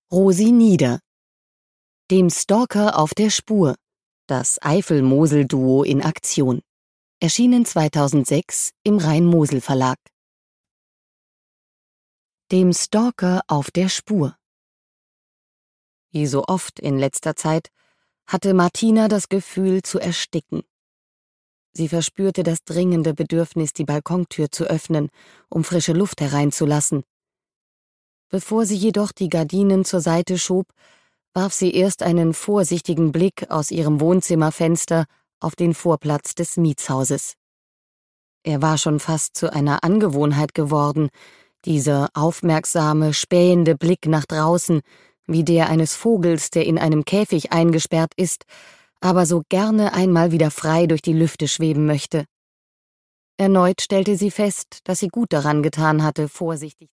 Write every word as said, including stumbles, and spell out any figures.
Rosi Nieder. Dem Stalker auf der Spur. Das Eifel-Mosel-Duo in Aktion. Erschienen zweitausendsechs im Rhein-Mosel-Verlag. Dem Stalker auf der Spur. Wie so oft in letzter Zeit hatte Martina das Gefühl zu ersticken. Sie verspürte das dringende Bedürfnis, die Balkontür zu öffnen, um frische Luft hereinzulassen. Bevor sie jedoch die Gardinen zur Seite schob, warf sie erst einen vorsichtigen Blick aus ihrem Wohnzimmerfenster auf den Vorplatz des Mietshauses. Er war schon fast zu einer Angewohnheit geworden, dieser aufmerksame, spähende Blick nach draußen, wie der eines Vogels, der in einem Käfig eingesperrt ist, aber so gerne einmal wieder frei durch die Lüfte schweben möchte. Erneut stellte sie fest, dass sie gut daran getan hatte, vorsichtig